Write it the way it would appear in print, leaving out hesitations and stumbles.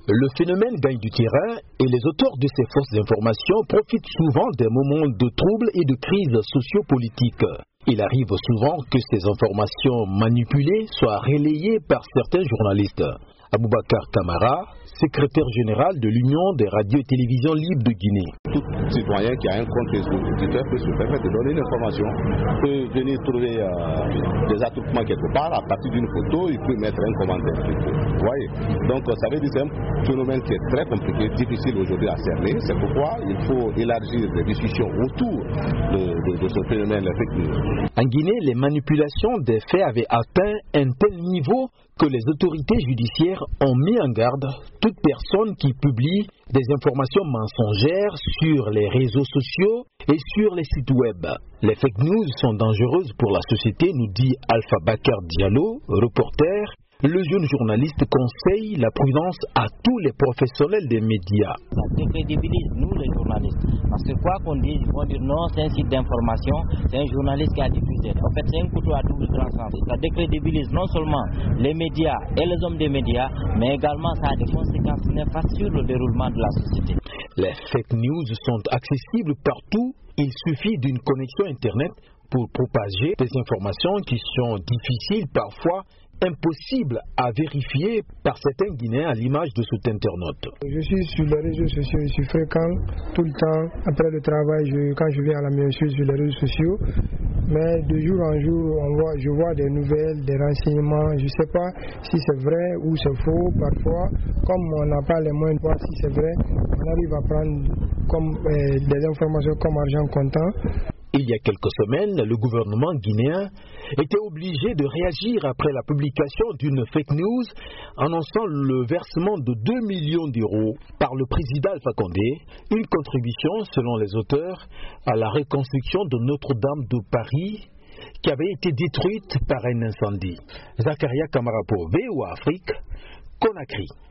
Le phénomène gagne du terrain et les auteurs de ces fausses informations profitent souvent des moments de troubles et de crises sociopolitiques. Il arrive souvent que ces informations manipulées soient relayées par certains journalistes. Aboubacar Kamara, secrétaire général de l'Union des radios et télévisions libres de Guinée. Tout citoyen qui a un compte Facebook Twitter peut se permettre de donner une information, peut venir trouver des attroupements quelque part, à partir d'une photo, il peut mettre un commentaire. Vous voyez? Donc ça veut dire que c'est un phénomène qui est très compliqué, difficile aujourd'hui à cerner. C'est pourquoi il faut élargir les discussions autour de ce phénomène fake news. En Guinée, les manipulations des faits avaient atteint un tel niveau que les autorités judiciaires ont mis en garde toute personne qui publie des informations mensongères sur les réseaux sociaux et sur les sites web. Les fake news sont dangereuses pour la société, nous dit Alpha Bakar Diallo, reporter. Le jeune journaliste conseille la prudence à tous les professionnels des médias. Ça décrédibilise nous les journalistes. Parce que quoi qu'on dise, ils vont dire non, c'est un site d'information, c'est un journaliste qui a diffusé. En fait, c'est un couteau à double tranchant. Ça décrédibilise non seulement les médias et les hommes des médias, mais également ça a des conséquences néfastes sur le déroulement de la société. Les fake news sont accessibles partout. Il suffit d'une connexion Internet pour propager des informations qui sont difficiles parfois, impossible à vérifier par certains Guinéens à l'image de cet internaute. Je suis sur les réseaux sociaux, je suis fréquent tout le temps. Après le travail, quand je viens à la maison, je suis sur les réseaux sociaux. Mais de jour en jour, je vois des nouvelles, des renseignements. Je ne sais pas si c'est vrai ou c'est faux. Parfois, comme on n'a pas les moyens de voir si c'est vrai, on arrive à prendre des informations comme argent comptant. Il y a quelques semaines, le gouvernement guinéen était obligé de réagir après la publication d'une fake news annonçant le versement de 2 millions d'euros par le président Alpha Condé, une contribution, selon les auteurs, à la reconstruction de Notre-Dame de Paris qui avait été détruite par un incendie. Zakaria Kamara pour VOA Afrique, Conakry.